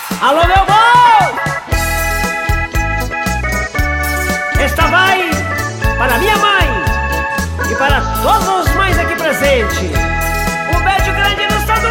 Alô, meu bom! Esta vai para minha mãe e para todos os mães aqui presentes. Um beijo grande no São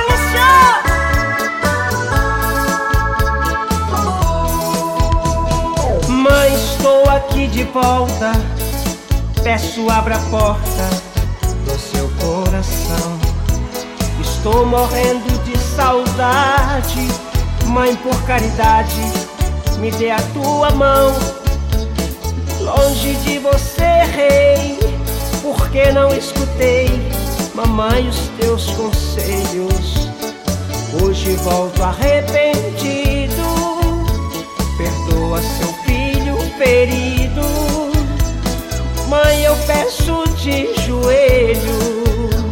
Lúcio! Mãe, estou aqui de volta. Peço, abra a porta do seu coração. Estou morrendo de saudade. Mãe, por caridade, me dê a tua mão. Longe de você errei, porque não escutei, mamãe, os teus conselhos. Hoje volto arrependido. Perdoa seu filho ferido. Mãe, eu peço de joelhos.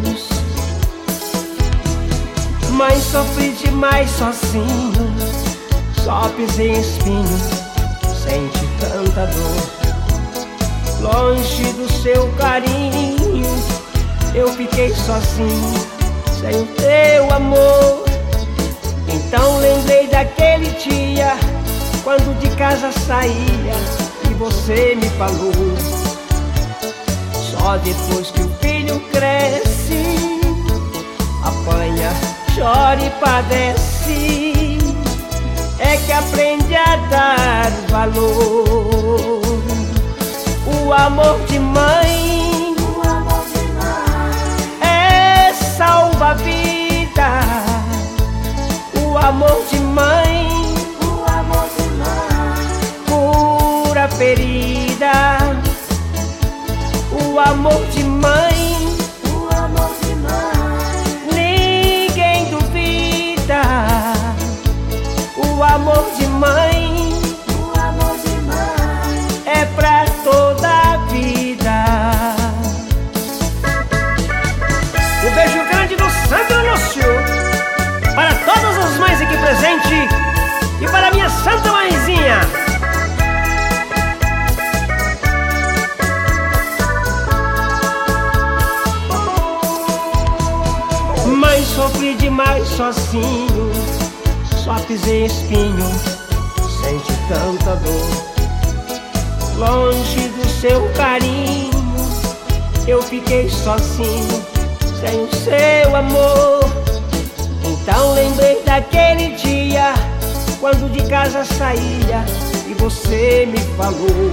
Mãe, sofri demais sozinho. Só pisei em espinho, senti tanta dor. Longe do seu carinho, eu fiquei sozinho, sem o teu amor. Então lembrei daquele dia, quando de casa saía e você me falou: só depois que o filho cresce, apanha, chora e padece, é que aprende a dar valor. O amor de mãe, é salva-vida. O amor de mãe, cura ferida. O amor de mãe, ninguém duvida. O amor de mãe é pra toda a vida. Um beijo grande do São Lúcio para todas as mães aqui presentes e para minha santa mãezinha. Mãe, sofri demais sozinho, só pisei em espinho, senti tanta dor. Longe do seu carinho, eu fiquei sozinho, sem o seu amor. Então lembrei daquele dia, quando de casa saía e você me falou: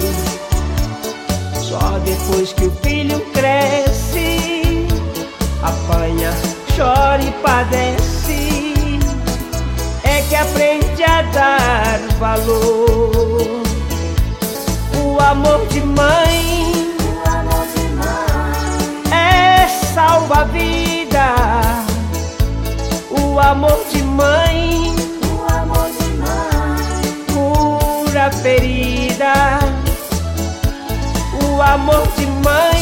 só depois que o filho cresce, apanha, chora e padece, é que aprende a dar valor. O amor de mãe, é salva-vida. O amor de mãe, cura ferida. O amor de mãe